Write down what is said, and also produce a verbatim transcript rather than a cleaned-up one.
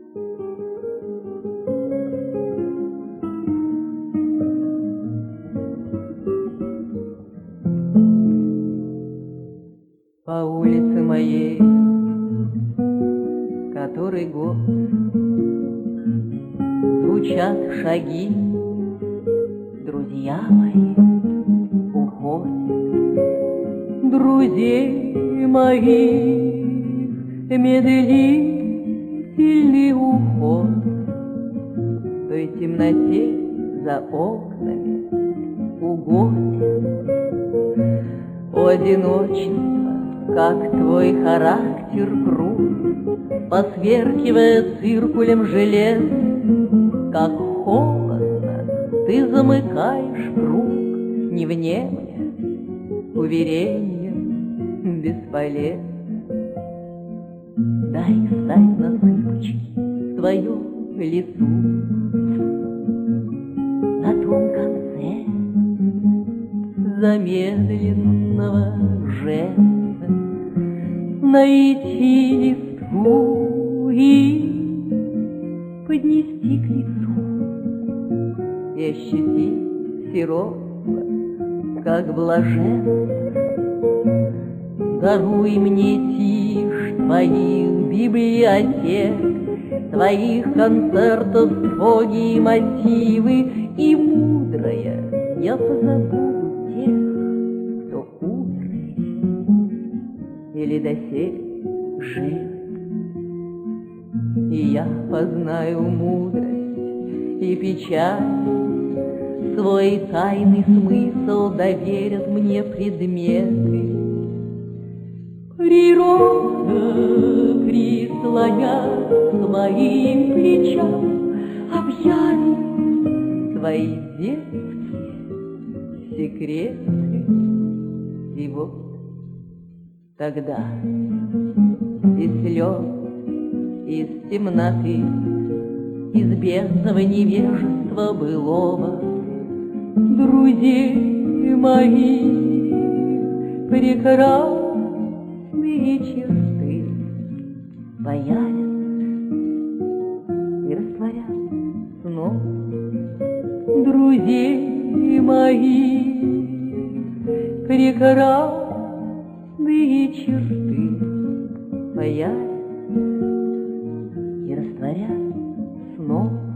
По улице моей, который год, звучат шаги, друзья мои уходят. Друзей моих медлительный уход в той темноте за окнами угоден. О, одиночество, как твой характер крут, посверкивая циркулем желез, как холодно ты замыкаешь круг, не внемля уверением бесполезно. Дай встать на цыпочки в твоем лесу, на том конце замедленного жеста найти листву и поднести к лицу и ощутить сиропла, как блаженство. Даруй мне тишь твоих библиотек, твоих концертов строги и мотивы, и мудрая я позабуду тех, кто умерли или доселе жив. И я познаю мудрость и печаль, свой тайный смысл доверят мне предметы. Природа прислоняет к моим плечам объятия свои детские секреты. И вот тогда из слез, из темноты, из бездного невежества былого друзей моих прекрасные черты появятся и растворятся снова. Друзей моих прекрасные черты появятся и растворятся снова.